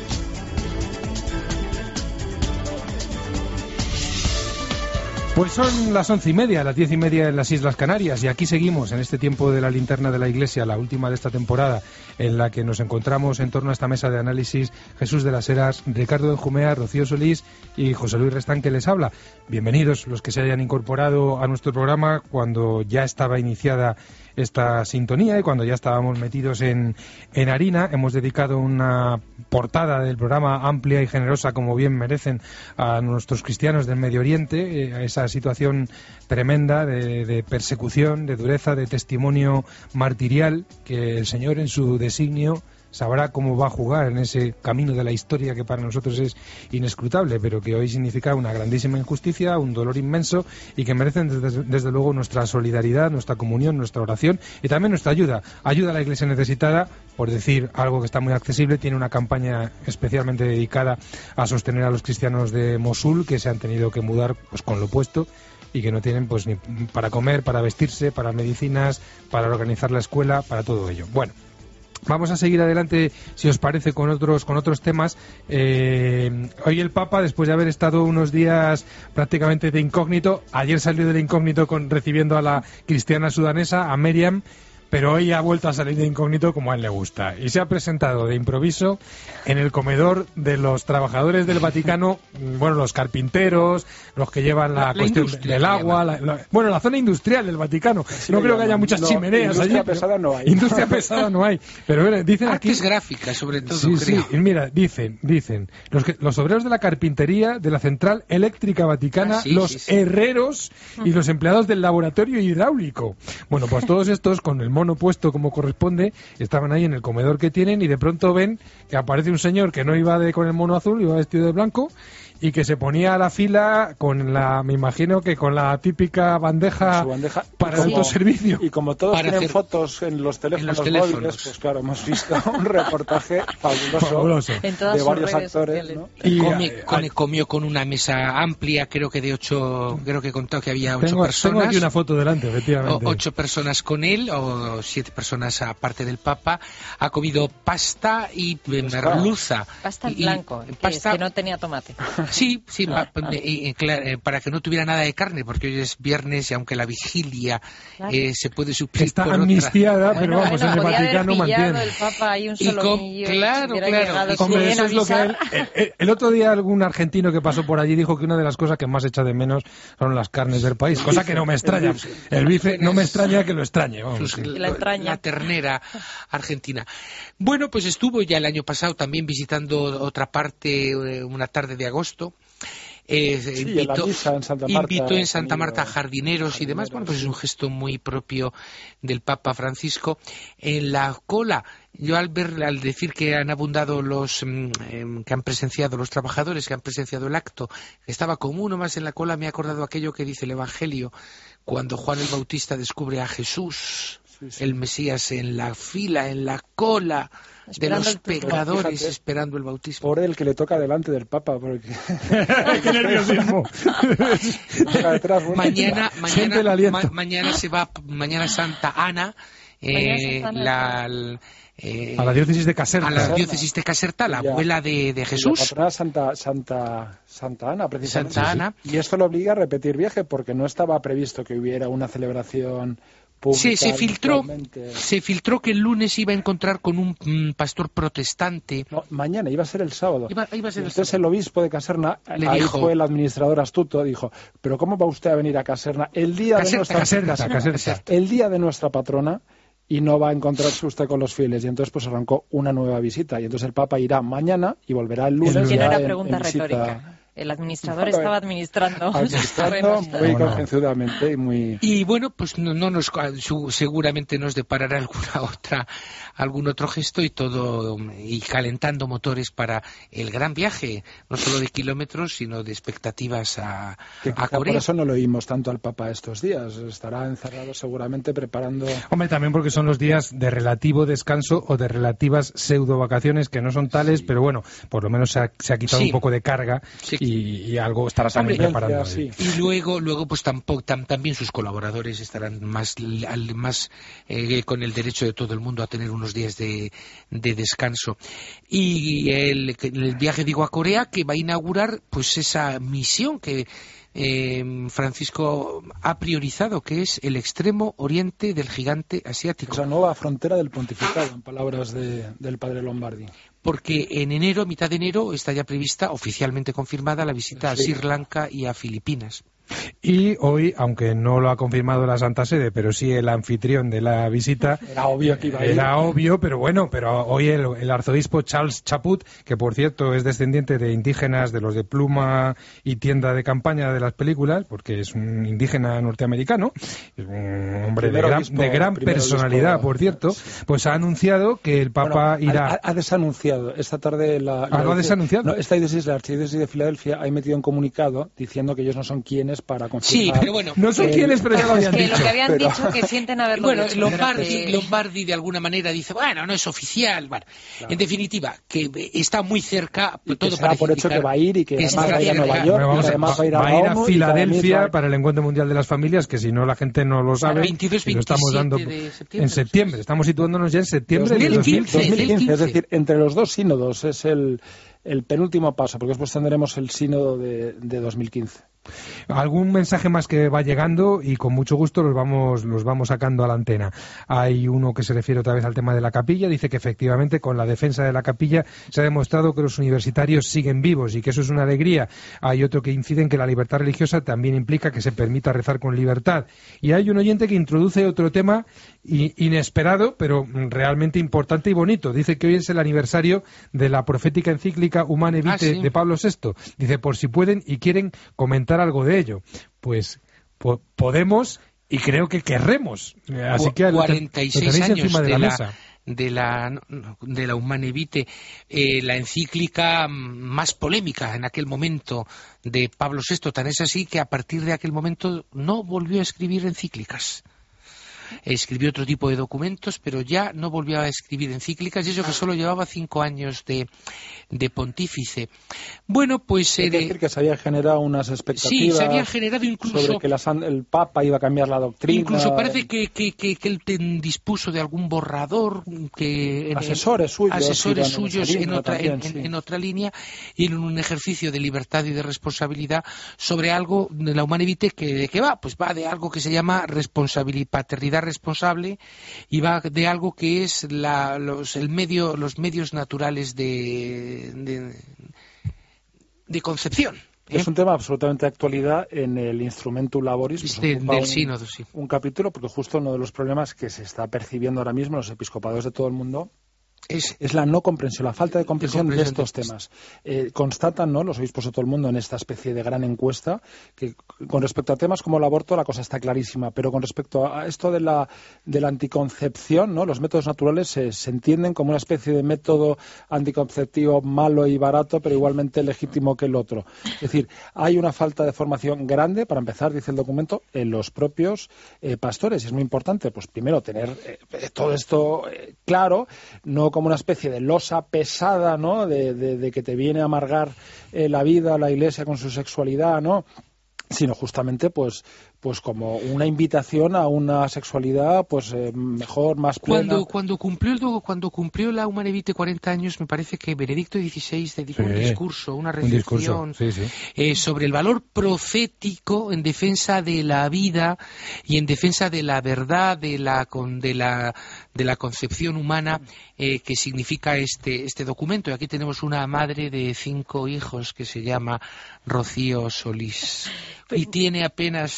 Pues son las once y media, las diez y media en las Islas Canarias, y aquí seguimos en este tiempo de la linterna de la Iglesia, la última de esta temporada, en la que nos encontramos en torno a esta mesa de análisis Jesús de las Heras, Ricardo Benjumea, Rocío Solís y José Luis Restán, que les habla. Bienvenidos los que se hayan incorporado a nuestro programa cuando ya estaba iniciada esta sintonía y cuando ya estábamos metidos en, en harina. Hemos dedicado una portada del programa amplia y generosa, como bien merecen, a nuestros cristianos del Medio Oriente, eh, a esa situación tremenda de, de persecución, de dureza, de testimonio martirial que el Señor en su designio sabrá cómo va a jugar en ese camino de la historia que para nosotros es inescrutable, pero que hoy significa una grandísima injusticia, un dolor inmenso, y que merecen desde, desde luego nuestra solidaridad, nuestra comunión, nuestra oración y también nuestra ayuda. Ayuda a la Iglesia necesitada, por decir algo que está muy accesible, tiene una campaña especialmente dedicada a sostener a los cristianos de Mosul, que se han tenido que mudar pues con lo puesto y que no tienen pues ni para comer, para vestirse, para medicinas, para organizar la escuela, para todo ello. Bueno, vamos a seguir adelante, si os parece, con otros con otros temas. Eh, hoy el Papa, después de haber estado unos días prácticamente de incógnito, ayer salió del incógnito con recibiendo a la cristiana sudanesa, a Meriam, pero hoy ha vuelto a salir de incógnito como a él le gusta. Y se ha presentado de improviso en el comedor de los trabajadores del Vaticano, bueno, los carpinteros, los que llevan la, la cuestión del agua, la, la, bueno, la zona industrial del Vaticano. Sí, no creo que haya muchas no, chimeneas industria allí. Pesada no hay. Industria pesada no hay. Pero bueno, dicen aquí... Artes gráficas, sobre todo, sí, creo. Sí, y mira, dicen, dicen, los, que, los obreros de la carpintería, de la Central Eléctrica Vaticana, ah, sí, los sí, sí. herreros y los empleados del laboratorio hidráulico. Bueno, pues todos estos con el mono puesto como corresponde, estaban ahí en el comedor que tienen y de pronto ven que aparece un señor que no iba de con el mono azul, iba vestido de blanco y que se ponía a la fila con la, me imagino que con la típica bandeja, bandeja para el autoservicio. Y como todos para tienen hacer... fotos en los teléfonos, en los teléfonos móviles, pues claro, hemos visto un reportaje fabuloso, fabuloso. de varios actores, ¿no? Y come, come, comió con una mesa amplia, creo que de ocho, creo que contó que había ocho tengo, personas. Tengo aquí una foto delante, efectivamente. O, ocho personas con él, o siete personas aparte del Papa. Ha comido pasta y merluza. Pasta en y, blanco, y pasta... es que no tenía tomate. Sí, sí, pa, y, y, claro, para que no tuviera nada de carne, porque hoy es viernes y aunque la vigilia claro. eh, se puede suplir está por amnistiada, otra... pero bueno, vamos, bueno, en el Vaticano mantiene. El Papa ahí un y con, claro, claro. Hombre, eso es lo que él, el, el otro día algún argentino que pasó por allí dijo que una de las cosas que más echa de menos son las carnes del país, cosa que no me extraña. El bife no me extraña que lo extrañe. Vamos. Sus, la, entraña. la ternera argentina. Bueno, pues estuvo ya el año pasado también visitando otra parte, una tarde de agosto. Eh, sí, invitó, en Santa Marta, invitó en Santa Marta a jardineros, jardineros y demás. Bueno, pues es un gesto muy propio del Papa Francisco. En la cola, yo al ver, al decir que han abundado los eh, que han presenciado, los trabajadores que han presenciado el acto, estaba como uno más en la cola, me he acordado aquello que dice el Evangelio, cuando Juan el Bautista descubre a Jesús, sí, sí. el Mesías, en la fila, en la cola esperando de los pecadores, fíjate, esperando el bautismo. Por el que le toca delante del Papa, porque... ¡Qué nerviosismo! mañana, mañana, ma, mañana se va, mañana Santa Ana, eh, la... la Eh, a la diócesis de Caserta. A la diócesis de Caserta, la abuela de, de Jesús. La patrona Santa, Santa, Santa Ana, precisamente. Santa Ana. Y esto lo obliga a repetir viaje porque no estaba previsto que hubiera una celebración pública. Sí, se filtró, se filtró que el lunes iba a encontrar con un mm, pastor protestante. No, mañana, iba a ser el sábado. Iba, iba a ser Entonces el, el obispo de Caserna, le ahí dijo, fue el administrador astuto, dijo, pero ¿cómo va usted a venir a Caserna el día Caserta, de nuestra Caserta, Caserta, Caserta. el día de nuestra patrona? Y no va a encontrarse usted con los fieles. Y entonces pues arrancó una nueva visita. Y entonces el Papa irá mañana y volverá el lunes. Que no era en, pregunta en visita, retórica. El administrador estaba administrando. Administrando muy concienzudamente y muy... Y bueno, pues no, no nos seguramente nos deparará alguna otra, algún otro gesto y todo, y calentando motores para el gran viaje, no solo de kilómetros, sino de expectativas a, a Corea. Por eso no lo oímos tanto al Papa estos días. Estará encerrado seguramente preparando... Hombre, también porque son los días de relativo descanso o de relativas pseudo vacaciones que no son tales, sí. Pero bueno, por lo menos se ha, se ha quitado sí. un poco de carga. Sí. Y, y algo estará también Hombre, preparando. Sí. Y luego, luego pues tampoco, tam, también sus colaboradores estarán más, más eh, con el derecho de todo el mundo a tener unos días de, de descanso. Y el, el viaje, digo, a Corea, que va a inaugurar pues esa misión que eh, Francisco ha priorizado, que es el extremo oriente del gigante asiático. Esa nueva frontera del pontificado, en palabras de, del padre Lombardi. Porque en enero, mitad de enero, está ya prevista, oficialmente confirmada, la visita sí. a Sri Lanka y a Filipinas. Y hoy, aunque no lo ha confirmado la Santa Sede, pero sí el anfitrión de la visita, era obvio que iba a ir. Era obvio, pero bueno, pero hoy el, el arzobispo Charles Chaput, que por cierto es descendiente de indígenas, de los de pluma y tienda de campaña de las películas, porque es un indígena norteamericano, es un hombre de gran, obispo, de gran personalidad, obispo, por cierto, pues ha anunciado que el Papa bueno, irá... Ha, ha desanunciado, esta tarde la... ¿Ah, lo ha desanunciado? No, esta diócesis, la Archidiócesis de Filadelfia, ha emitido un comunicado diciendo que ellos no son quienes para confirmar... Sí, pero bueno... No son eh, quienes, pero ya lo habían que dicho. Lo que habían pero... dicho que sienten haberlo bueno, dicho. Lombardi, Lombardi de alguna manera dice, bueno, no es oficial. Bueno, claro. En definitiva, que está muy cerca, y todo para por hecho que va a ir y que, que además va a ir a Nueva York, vamos, y además va a ir a, va a, ir a Filadelfia para, para el Encuentro Mundial de las Familias, que si no la gente no lo sabe, veintidós, lo estamos dando de septiembre, en septiembre. Estamos situándonos ya en septiembre de dos mil quince, dos mil quince, es decir, entre los dos sínodos es el, el penúltimo paso, porque después tendremos el sínodo de, de dos mil quince. Algún mensaje más que va llegando y con mucho gusto los vamos los vamos sacando a la antena. Hay uno que se refiere otra vez al tema de la capilla, dice que efectivamente con la defensa de la capilla se ha demostrado que los universitarios siguen vivos y que eso es una alegría. Hay otro que incide en que la libertad religiosa también implica que se permita rezar con libertad. Y hay un oyente que introduce otro tema inesperado, pero realmente importante y bonito. Dice que hoy es el aniversario de la profética encíclica Humane Vitae ah, ¿sí? de Pablo sexto. Dice, por si pueden y quieren comentar algo de ello. Pues po podemos y creo que querremos. Así que cuarenta y seis años de, de la, mesa. de la de la Humane Vitae, eh, la encíclica más polémica en aquel momento de Pablo sexto. Tan es así que a partir de aquel momento no volvió a escribir encíclicas. Escribió otro tipo de documentos, pero ya no volvió a escribir encíclicas, y eso que solo llevaba cinco años de, de pontífice. Bueno, pues... Es decir, que se había generado unas expectativas... Sí, se había generado incluso... sobre que la, el Papa iba a cambiar la doctrina... Incluso parece que, que, que, que él dispuso de algún borrador, que... Asesores suyos. Asesores suyos en otra, también, en, sí. en otra línea, y en un ejercicio de libertad y de responsabilidad sobre algo de la Humane Vitae que de qué va, pues va de algo que se llama responsabilidad, paternidad responsable, y va de algo que es la, los, el medio, los medios naturales de, de, de concepción. ¿eh? Es un tema absolutamente de actualidad en el Instrumentum Laboris. Pues de, del un, sínodo, sí. Un capítulo, porque justo uno de los problemas que se está percibiendo ahora mismo en los episcopados de todo el mundo Es, es la no comprensión, la falta de comprensión de, de estos temas. Eh, constatan, ¿no?, los obispos de todo el mundo en esta especie de gran encuesta que con respecto a temas como el aborto la cosa está clarísima, pero con respecto a esto de la, de la anticoncepción, ¿no?, los métodos naturales se, se entienden como una especie de método anticonceptivo malo y barato, pero igualmente legítimo que el otro. Es decir, hay una falta de formación grande, para empezar, dice el documento, en los propios eh, pastores. Y es muy importante, pues primero, tener eh, todo esto eh, claro, no como una especie de losa pesada, ¿no?, de, de, de que te viene a amargar eh, la vida, la Iglesia con su sexualidad, ¿no?, sino justamente pues pues como una invitación a una sexualidad pues eh, mejor, más plena. Cuando cuando cumplió el cuando cumplió la Humane Vitae cuarenta años, me parece que Benedicto dieciséis dedicó sí, un discurso, una reflexión sí, sí. Eh, sobre el valor profético en defensa de la vida y en defensa de la verdad de la con, de la de la concepción humana eh, que significa este este documento. Y aquí tenemos una madre de cinco hijos que se llama Rocío Solís y tiene apenas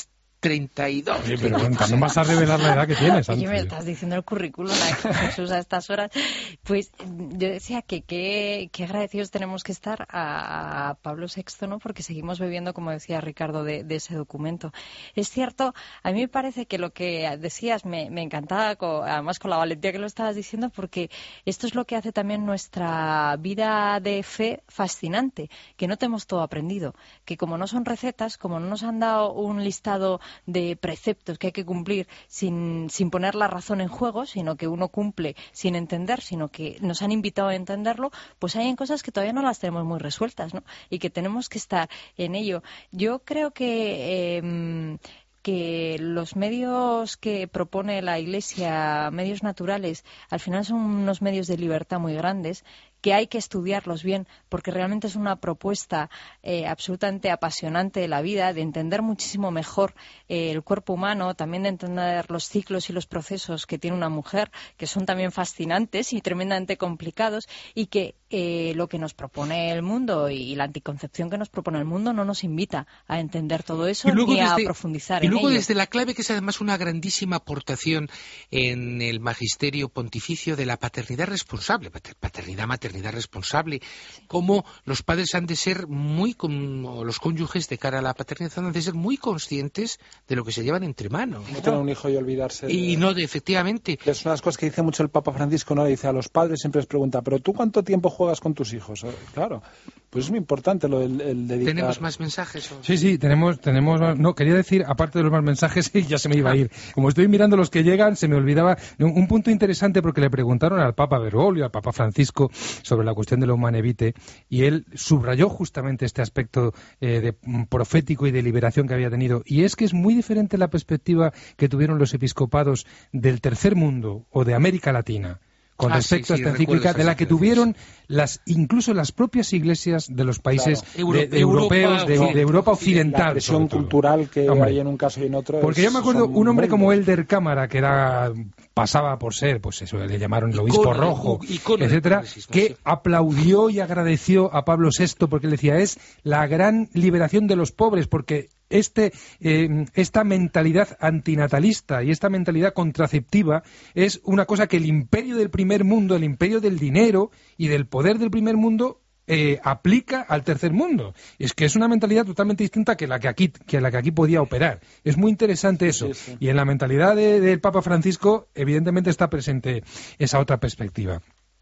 treinta y dos. Sí, pero bueno, no vas a revelar la edad que tienes. Oye, me estás diciendo el currículum aquí, Jesús, a estas horas. Pues yo decía que qué agradecidos tenemos que estar a, a Pablo sexto, ¿no? Porque seguimos bebiendo, como decía Ricardo, de, de ese documento. Es cierto, a mí me parece que lo que decías me, me encantaba, con, además con la valentía que lo estabas diciendo, porque esto es lo que hace también nuestra vida de fe fascinante, que no tenemos todo aprendido, que como no son recetas, como no nos han dado un listado de preceptos que hay que cumplir sin, sin poner la razón en juego, sino que uno cumple sin entender, sino que nos han invitado a entenderlo, pues hay cosas que todavía no las tenemos muy resueltas, ¿no? Y que tenemos que estar en ello. Yo creo que... Eh, que los medios que propone la Iglesia, medios naturales, al final son unos medios de libertad muy grandes, que hay que estudiarlos bien, porque realmente es una propuesta eh, absolutamente apasionante de la vida, de entender muchísimo mejor eh, el cuerpo humano, también de entender los ciclos y los procesos que tiene una mujer, que son también fascinantes y tremendamente complicados, y que eh, lo que nos propone el mundo y la anticoncepción que nos propone el mundo no nos invita a entender todo eso ni desde, a profundizar y en luego ello. Desde la clave, que es además una grandísima aportación en el magisterio pontificio de la paternidad responsable, paternidad, maternidad responsable, cómo los padres han de ser muy, como los cónyuges de cara a la paternidad, han de ser muy conscientes de lo que se llevan entre manos. No tener un hijo y olvidarse. Y de... no, de, efectivamente. Es una de las cosas que dice mucho el Papa Francisco, ¿no? Le dice a los padres, siempre les pregunta, ¿pero tú cuánto tiempo juegas con tus hijos? Claro, pues es muy importante lo del el dedicar... ¿Tenemos más mensajes? ¿O? Sí, sí, tenemos, tenemos... No, quería decir, aparte de los más mensajes, ya se me iba a ir. Como estoy mirando los que llegan, se me olvidaba un, un punto interesante, porque le preguntaron al Papa Bergoglio, al Papa Francisco, sobre la cuestión de la Humanae Vitae, y él subrayó justamente este aspecto eh, de, um, profético y de liberación que había tenido. Y es que es muy diferente la perspectiva que tuvieron los episcopados del tercer mundo o de América Latina con ah, respecto sí, sí, a esta encíclica, de la que tuvieron las incluso las propias iglesias de los países claro. de, de europeos, de, de Europa occidental. La presión cultural que Hombre, hay en un caso y en otro. Porque es, yo me acuerdo un hombre mundos. como Elder Cámara, que era pasaba por ser, pues eso, le llamaron el obispo Icono, rojo, icono etcétera, que sí. aplaudió y agradeció a Pablo sexto, porque le decía, es la gran liberación de los pobres, porque Este, eh, esta mentalidad antinatalista y esta mentalidad contraceptiva es una cosa que el imperio del primer mundo, el imperio del dinero y del poder del primer mundo eh, aplica al tercer mundo. Es que es una mentalidad totalmente distinta que la que aquí, que la que aquí podía operar. Es muy interesante eso. Sí, sí. Y en la mentalidad de, del Papa Francisco evidentemente está presente esa otra perspectiva.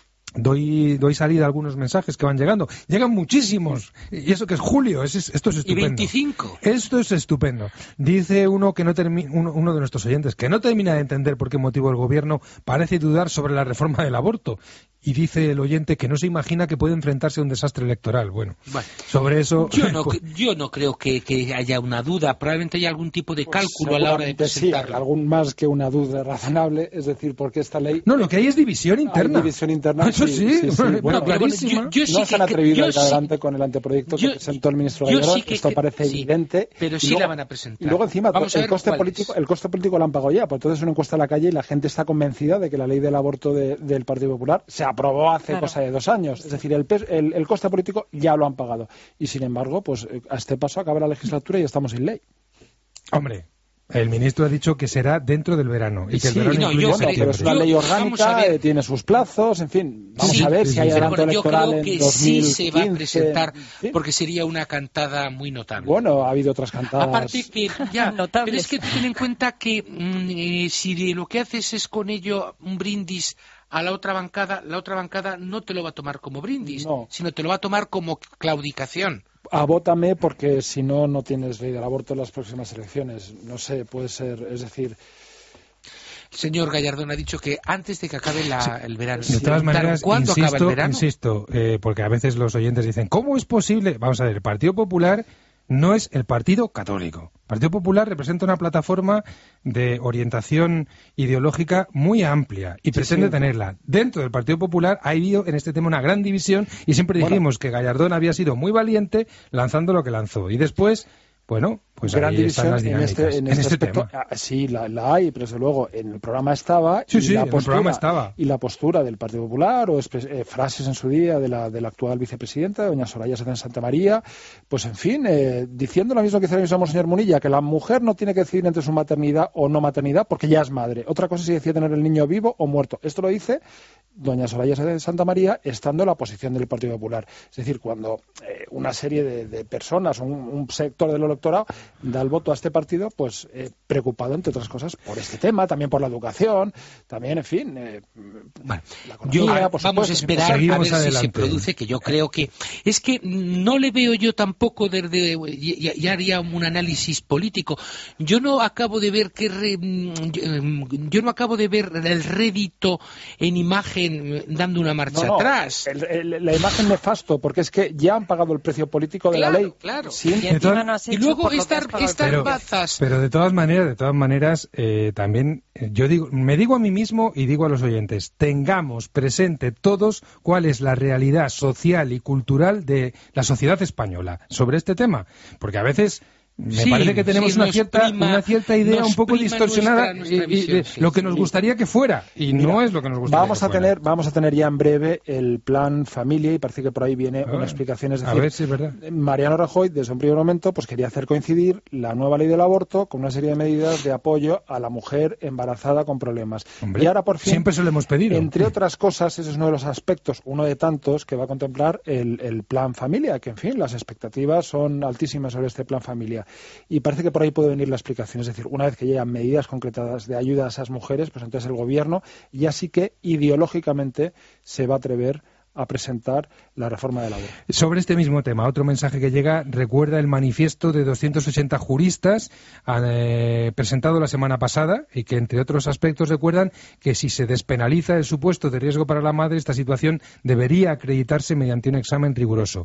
Doy, doy salida a algunos mensajes que van llegando. Llegan muchísimos. Y eso que es julio. Es, esto es estupendo. Y veinticinco. Esto es estupendo. Dice uno que no termi- uno, uno de nuestros oyentes que no termina de entender por qué motivo el gobierno parece dudar sobre la reforma del aborto. Y dice el oyente que no se imagina que puede enfrentarse a un desastre electoral. Bueno, bueno sobre eso... Yo no, pues, yo no creo que, que haya una duda. Probablemente haya algún tipo de cálculo pues, a la hora de presentarla. Sí, algún más que una duda razonable. Es decir, porque esta ley... No, lo que hay es división interna. Hay división interna. Eso sí. sí, sí, sí. Bueno, bueno, pero bueno, yo, yo sí no se han atrevido a ir sí, adelante con el anteproyecto yo, que presentó el ministro Gallardo. Sí Esto que, parece sí, evidente. Pero sí luego, la van a presentar. Y luego encima Vamos el coste político, el coste político lo han pagado ya. Pues entonces es una encuesta en la calle y la gente está convencida de que la ley del aborto de, del Partido Popular se aprobó hace claro. cosa de dos años. Es decir, el, el, el coste político ya lo han pagado. Y sin embargo, pues a este paso acaba la legislatura y estamos sin ley. Hombre, el ministro ha dicho que será dentro del verano. Y que sí, el verano no, yo, bueno, pero es una ley orgánica, eh, tiene sus plazos, en fin. Vamos sí, a ver si hay adelanto bueno, electoral yo creo que en dos mil quince. Sí se va a presentar, ¿sí? Porque sería una cantada muy notable. Bueno, ha habido otras cantadas. Aparte que ya, pero es que ten en cuenta que mmm, eh, si lo que haces es con ello un brindis a la otra bancada, la otra bancada no te lo va a tomar como brindis, no. sino te lo va a tomar como claudicación. Abótame porque si no, no tienes ley del aborto en las próximas elecciones. No sé, puede ser, es decir... El señor Gallardón ha dicho que antes de que acabe la, sí. el verano. De todas maneras, ¿Cuándo insisto, acaba el verano? insisto eh, porque a veces los oyentes dicen, ¿cómo es posible? Vamos a ver, el Partido Popular no es el Partido Católico. El Partido Popular representa una plataforma de orientación ideológica muy amplia y sí, pretende sí. tenerla. Dentro del Partido Popular ha habido en este tema una gran división y siempre dijimos bueno. que Gallardón había sido muy valiente lanzando lo que lanzó. Y después... Bueno, pues gran ahí división están las en dinámicas. este, en en este este aspecto. tema. Ah, sí, la, la hay, pero desde luego en el programa estaba. Sí, y sí, la en el postura, programa estaba. Y la postura del Partido Popular, o expres- eh, frases en su día de la, de la actual vicepresidenta, doña Soraya Sáenz de Santa María, pues en fin, eh, diciendo lo mismo que dice el mismo señor Munilla, que la mujer no tiene que decidir entre su maternidad o no maternidad, porque ya es madre. Otra cosa es si decide tener el niño vivo o muerto. Esto lo dice doña Soraya Sáenz de Santa María estando en la posición del Partido Popular. Es decir, cuando eh, una serie de, de personas, un, un sector del electorado, da el voto a este partido, pues eh, preocupado, entre otras cosas, por este tema, también por la educación, también, en fin, eh, bueno, la economía, yo, por vamos supuesto, a esperar seguimos a ver adelante. si se produce, que yo creo que... Es que no le veo yo tampoco desde... Ya, ya haría un análisis político. Yo no acabo de ver que... Re, yo no acabo de ver el rédito en imagen dando una marcha no, no, atrás. El, el, la imagen nefasto, porque es que ya han pagado el precio político de claro, la ley. Claro, ¿Sí? Y, encima no has y hecho luego por lo que estar, has pagado el estar Pero- bazas. Pero de todas maneras, de todas maneras, eh, también eh, yo digo, me digo a mí mismo y digo a los oyentes, tengamos presente todos cuál es la realidad social y cultural de la sociedad española sobre este tema, porque a veces me Sí, parece que tenemos sí, una nos cierta prima- una cierta idea nos un poco prima distorsionada nuestra- nuestra y- y visión, de sí, lo que sí. nos gustaría que fuera y Mira, no es lo que nos gustaría Vamos que a fuera. tener, vamos a tener ya en breve el plan familia y parece que por ahí viene Ah, una explicación. Es a decir, ver si es verdad. Mariano Rajoy desde un primer momento pues quería hacer coincidir la nueva ley del aborto con una serie de medidas de apoyo a la mujer embarazada con problemas. Hombre, y ahora por fin, siempre se lo hemos pedido. entre otras cosas, ese es uno de los aspectos, uno de tantos que va a contemplar el, el plan familia, que en fin, las expectativas son altísimas sobre este plan familia. Y parece que por ahí puede venir la explicación. Es decir, una vez que llegan medidas concretadas de ayuda a esas mujeres, pues entonces el gobierno ya sí que ideológicamente se va a atrever a presentar la reforma del aborto. Sobre este mismo tema, otro mensaje que llega recuerda el manifiesto de doscientos ochenta juristas eh, presentado la semana pasada y que, entre otros aspectos, recuerdan que si se despenaliza el supuesto de riesgo para la madre, esta situación debería acreditarse mediante un examen riguroso.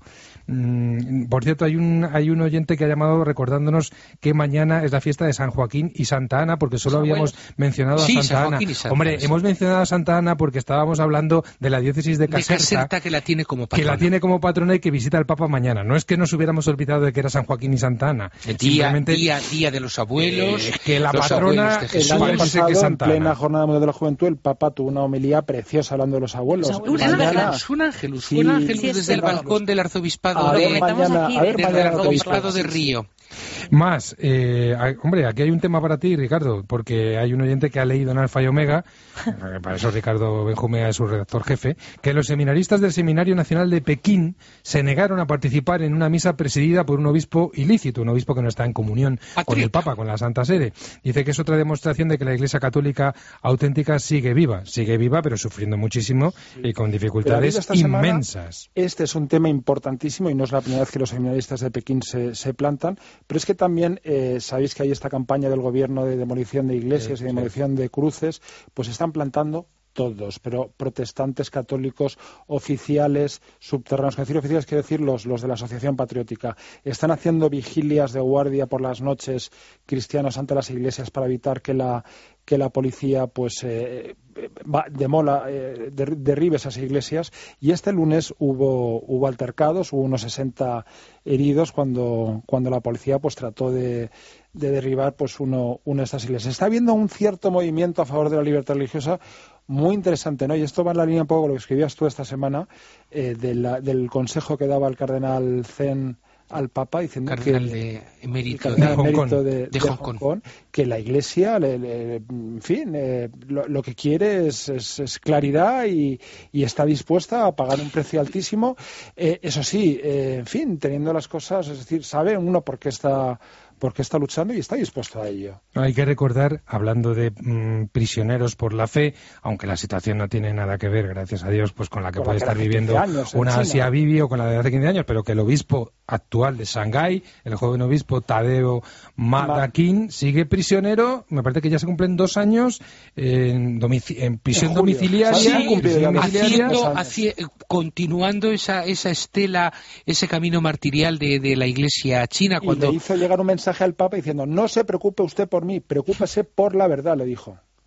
Mm, por cierto, hay un, hay un oyente que ha llamado recordándonos que mañana es la fiesta de San Joaquín y Santa Ana, porque solo Los habíamos abuelos. mencionado Sí, a Santa San Ana. Joaquín y Santa Hombre, Ana, sí. hemos mencionado a Santa Ana porque estábamos hablando de la diócesis de De Caserta, Caserta, que la tiene como que patrona. la tiene como patrona y que visita al Papa mañana. No es que nos hubiéramos olvidado de que era San Joaquín y Santa Ana. Día, Simplemente día, día de los abuelos. eh, que la los patrona abuelos de el Jesús. El año Parece que pasado, en Santa Ana. plena Jornada Mundial de la Juventud, el Papa tuvo una homilía preciosa hablando de los abuelos. Los Un abuelos. Es ángel, verdad. un ángel, Sí. un ángel Sí, es desde el verdad. balcón del arzobispado A Lo ver de, comentamos mañana, aquí a ver de- del mañana lo que arzobispado dice. de Río. Más, eh, hay- hombre, aquí hay un tema para ti, Ricardo, porque hay un oyente que ha leído en Alfa y Omega, eh, para eso Ricardo Benjumea es su redactor jefe, que los seminaristas del Seminario Nacional de Pekín se negaron a participar en una misa presidida por un obispo ilícito, un obispo que no está en comunión con el Patriota. Papa, con la Santa Sede. Dice que es otra demostración de que la Iglesia Católica auténtica sigue viva, sigue viva, pero sufriendo muchísimo y con Pero ha dificultades habido esta semana- inmensas. Este es un tema importantísimo y no es la primera vez que los seminaristas de Pekín se, se plantan, pero es que también eh, sabéis que hay esta campaña del gobierno de demolición de iglesias Sí, y demolición de cruces, pues están plantando todos, pero protestantes, católicos, oficiales, subterráneos. Con decir oficiales quiero decir los, los de la Asociación Patriótica. Están haciendo vigilias de guardia por las noches cristianos ante las iglesias para evitar que la que la policía pues eh, va- demola, eh, der- derribe esas iglesias. Y este lunes hubo hubo altercados, hubo unos sesenta heridos cuando cuando la policía pues trató de, de derribar pues uno, una de estas iglesias. Está habiendo un cierto movimiento a favor de la libertad religiosa muy interesante, ¿no? Y esto va en la línea un poco con lo que escribías tú esta semana eh, de la- del consejo que daba el cardenal Zen al Papa diciendo Cardenal que de el emérito cardenal de Hong emérito Kong. de, De de Hong Hong Kong. Kong, que la Iglesia, le- le- en fin, eh, lo, lo que quiere es, es- es claridad y, y está dispuesta a pagar un precio altísimo. Eh, eso sí, eh, en fin, teniendo las cosas, es decir, sabe uno por qué está por qué está luchando y está dispuesto a ello. Hay que recordar, hablando de mm, prisioneros por la fe, aunque la situación no tiene nada que ver, gracias a Dios, pues con la que Con la puede que estar era hace viviendo quince años en una China. Asia Bibi o con la de hace quince años, pero que el obispo actual de Shanghái, el joven obispo Tadeo Madakin, sigue prisionero, me parece que ya se cumplen dos años en, domici- en prisión En julio. domiciliaria, Sí, han cumplido prisión ya domiciliaria. dos haciendo, años. haci- continuando esa, esa estela, ese camino martirial de, de la Iglesia china, Y cuando le hizo llegar un mensaje al Papa diciendo, no se preocupe usted por mí, preocúpese por la verdad, le dijo.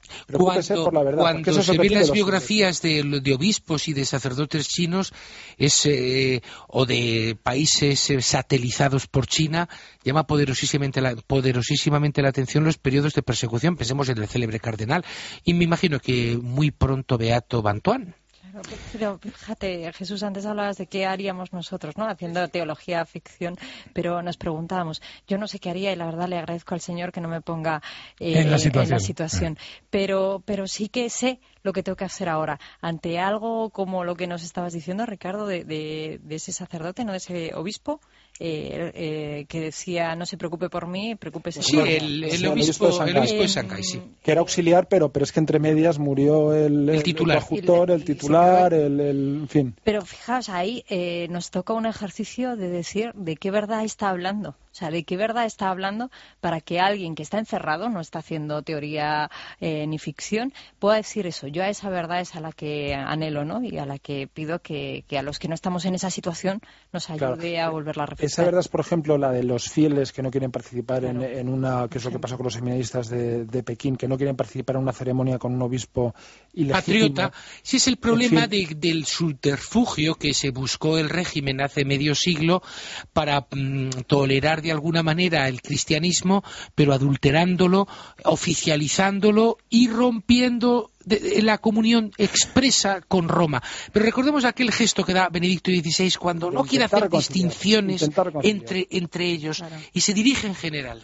Preocúpese por la verdad, porque cuando eso es lo se que ven pide las los biografías de, de obispos y de sacerdotes chinos es, eh, o de países eh, satelizados por China, llama poderosísimamente la, poderosísimamente la atención los periodos de persecución. Pensemos en el célebre cardenal, y me imagino que muy pronto Beato Bantuán. Claro, pero fíjate, Jesús, antes hablabas de qué haríamos nosotros, ¿no? Haciendo teología ficción, pero nos preguntábamos, yo no sé qué haría y la verdad le agradezco al Señor que no me ponga eh, en la situación, en la situación. Pero, pero sí que sé lo que tengo que hacer ahora. Ante algo como lo que nos estabas diciendo, Ricardo, de, de, de ese sacerdote, no de ese obispo, eh, eh, que decía, no se preocupe por mí, preocúpese sí, por mí. el, el, Sí, obispo, el obispo de el obispo de Shanghái. Shanghái, sí. Que era auxiliar, pero, pero es que entre medias murió el, El titular. el coadjutor, el titular, el, el, en fin. Pero fijaos, ahí eh, nos toca un ejercicio de decir de qué verdad está hablando. O sea, de qué verdad está hablando para que alguien que está encerrado, no está haciendo teoría eh, ni ficción, pueda decir eso. Yo a esa verdad es a la que anhelo, ¿no? Y a la que pido que, que a los que no estamos en esa situación nos ayude Claro. a volverla a reflejar. Esa verdad es, por ejemplo, la de los fieles que no quieren participar Claro. en, en una, que es lo que pasó con los seminaristas de, de Pekín, que no quieren participar en una ceremonia con un obispo ilegítimo. Patriota. Sí, es el problema En fin. de, del subterfugio que se buscó el régimen hace medio siglo para mm, tolerar de alguna manera el cristianismo, pero adulterándolo, oficializándolo y rompiendo de, de la comunión expresa con Roma. Pero recordemos aquel gesto que da Benedicto dieciséis cuando no quiere hacer distinciones entre, entre ellos, claro, y se dirige en general.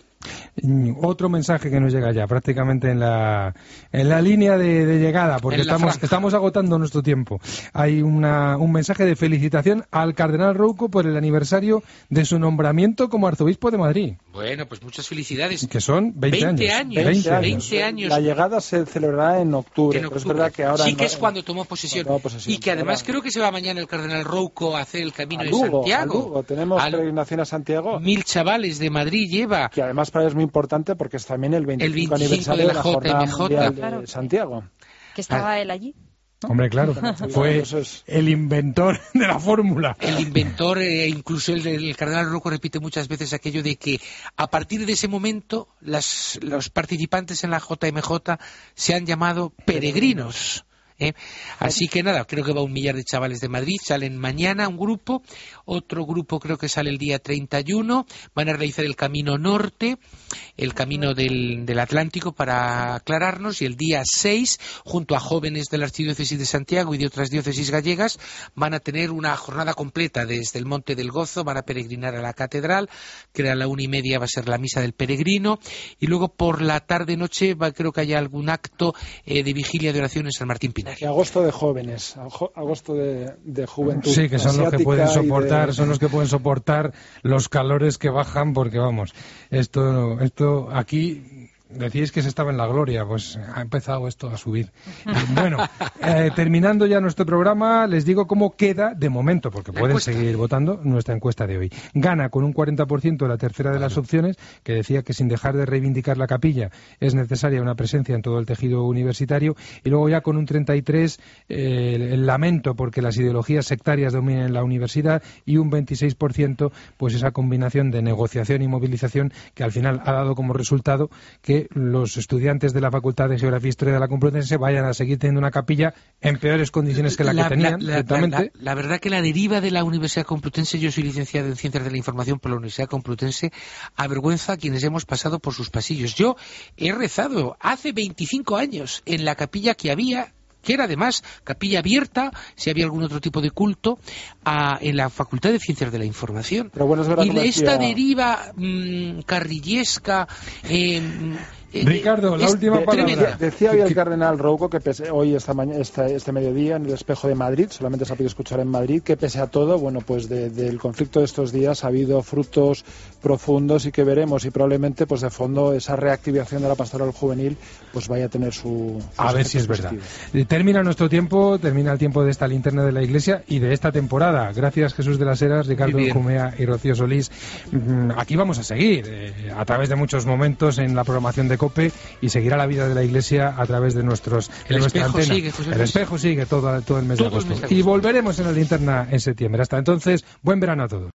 Otro mensaje que nos llega ya, prácticamente en la, en la línea de, de llegada, porque estamos, estamos agotando nuestro tiempo. Hay una, un mensaje de felicitación al cardenal Rouco por el aniversario de su nombramiento como arzobispo de Madrid. Bueno, pues muchas felicidades. Que son veinte, veinte años. años. veinte años. veinte años. La llegada se celebrará en octubre, en octubre. pero es verdad que ahora... Sí, no, que es cuando tomó posesión. Tomó posesión. Y que además ahora... creo que se va mañana el cardenal Rouco a hacer el camino a de Lugo, Santiago. A Lugo. Tenemos a peregrinación a Santiago. Mil chavales de Madrid lleva. Que además para él es muy importante porque es también el veinticinco, el veinticinco aniversario de la, de la J Jornada M J. Mundial Claro. de Santiago. Que estaba Ah. él allí. ¿No? Hombre, claro, fue el inventor de la fórmula. El inventor, eh, incluso el, el cardenal Rouco repite muchas veces aquello de que a partir de ese momento las, los participantes en la J M J se han llamado peregrinos. ¿Eh? Así que nada, creo que va un millar de chavales de Madrid, salen mañana un grupo, otro grupo creo que sale el día treinta y uno, van a realizar el camino norte, el camino del, del Atlántico para aclararnos, y el día seis, junto a jóvenes de la Archidiócesis de Santiago y de otras diócesis gallegas, van a tener una jornada completa desde el Monte del Gozo, van a peregrinar a la catedral, que a la una y media va a ser la misa del peregrino, y luego por la tarde-noche va, creo que haya algún acto eh, de vigilia de oración en San Martín Pinar. Que agosto de jóvenes, agosto de, de juventud. Sí, que son los que pueden soportar, de... son los que pueden soportar los calores que bajan, porque vamos, esto, esto aquí. Decíais que se estaba en la gloria, pues ha empezado esto a subir. Bueno, eh, terminando ya nuestro programa, les digo cómo queda de momento, porque la pueden encuesta. seguir votando nuestra encuesta de hoy. Gana con un cuarenta por ciento la tercera de las opciones, que decía que sin dejar de reivindicar la capilla es necesaria una presencia en todo el tejido universitario, y luego ya con un treinta y tres por ciento eh, el lamento porque las ideologías sectarias dominen la universidad, y un veintiséis por ciento pues esa combinación de negociación y movilización que al final ha dado como resultado que los estudiantes de la Facultad de Geografía e Historia de la Complutense vayan a seguir teniendo una capilla en peores condiciones que la, la que tenían. La, la, la, la, la verdad que la deriva de la Universidad Complutense, yo soy licenciado en Ciencias de la Información por la Universidad Complutense, avergüenza a quienes hemos pasado por sus pasillos. Yo he rezado hace veinticinco años en la capilla que había, que era además capilla abierta, si había algún otro tipo de culto, a, en la Facultad de Ciencias de la Información. Pero bueno, es verdad, y como esta decía... deriva mmm, carrillesca... Eh, Ricardo, la última palabra. Decía, decía hoy el cardenal Rouco, que pese, hoy esta mañana, esta, este mediodía en el Espejo de Madrid, solamente se ha podido escuchar en Madrid, que pese a todo, bueno, pues de, del conflicto de estos días ha habido frutos profundos, y que veremos, y probablemente pues de fondo esa reactivación de la pastoral juvenil pues vaya a tener su... A ver si es verdad. Termina nuestro tiempo, termina el tiempo de esta linterna de la Iglesia y de esta temporada. Gracias, Jesús de las Heras, Ricardo Jumea y Rocío Solís. Aquí vamos a seguir eh, a través de muchos momentos en la programación de COPE, y seguirá la vida de la Iglesia a través de nuestros de el nuestra espejo antena. Sigue, José el espejo sigue todo, todo el mes todo de agosto. El mes de agosto. Y volveremos en la linterna en septiembre. Hasta entonces, buen verano a todos.